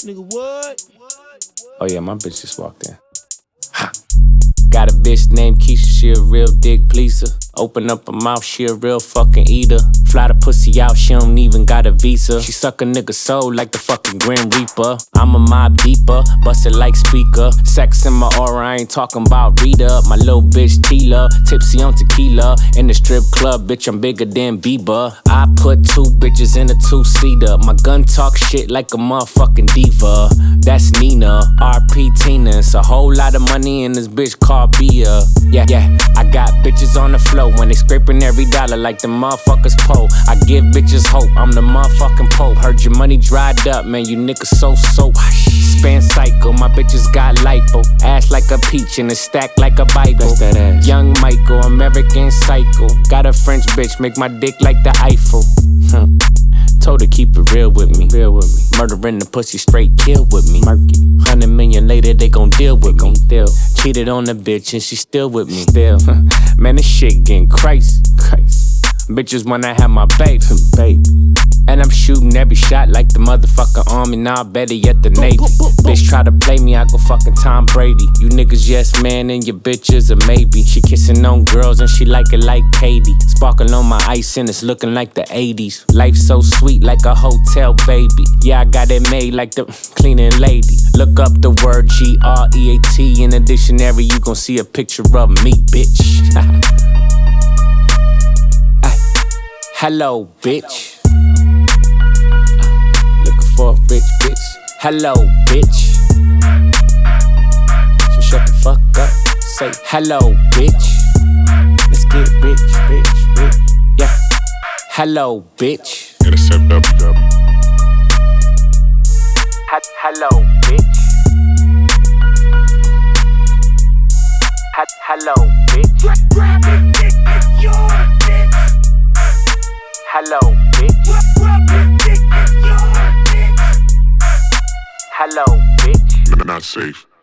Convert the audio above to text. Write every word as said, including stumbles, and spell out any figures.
Nigga, what? Oh yeah, my bitch just walked in. Ha. Got a bitch named Keisha, she a real dick pleaser. Open up her mouth, she a real fucking eater. Fly the pussy out, she don't even got a visa. She suck a nigga soul like the fucking Grim Reaper. I'm a mob deeper, bust it like speaker. Sex in my aura, I ain't talking about Rita. My little bitch Tila, tipsy on tequila. In the strip club, bitch, I'm bigger than Bieber. I put two bitches in a two-seater. My gun talk shit like a motherfucking diva. That's Nina, R P Tina. It's a whole lot of money in this bitch called Bia. Yeah, yeah, I got bitches on the floor when they scraping every dollar like the motherfuckers po. I give bitches hope, I'm the motherfucking Pope. Heard your money dried up, man, you niggas so so. Span cycle, my bitches got lipo. Ass like a peach and a stack like a Bible. That's that ass. Young Michael, American Psycho. Got a French bitch, make my dick like the Eiffel. Huh. Told her keep it real with me. Real with me. Murdering the pussy straight kill with me. Murky. Hundred million later they gon' deal with me. Deal. Cheated on the bitch and she still with me. Still. Man, this shit getting crazy. Crazy. Bitches wanna have my baby. baby. And I'm shooting every shot like the motherfucking army. Now better yet the Navy. Bitch try to play me, I go fucking Tom Brady. You niggas yes man and your bitches a maybe. She kissing on girls and she like it like Katie. Sparkle on my ice and it's looking like the eighties. Life so sweet like a hotel baby. Yeah, I got it made like the cleaning lady. Look up the word G R E A T in the dictionary. You gon' see a picture of me, bitch. Hello, bitch. For a rich bitch. Hello, bitch. So shut the fuck up. Say hello, bitch. Let's get rich, rich, rich. Yeah. Hello, bitch. Intercept W W. Hello, bitch. Hello, bitch. Grab it, dick, it's yours, bitch. Hello, bitch. Grab it, dick, it's yours, bitch. Hello, bitch. Not safe.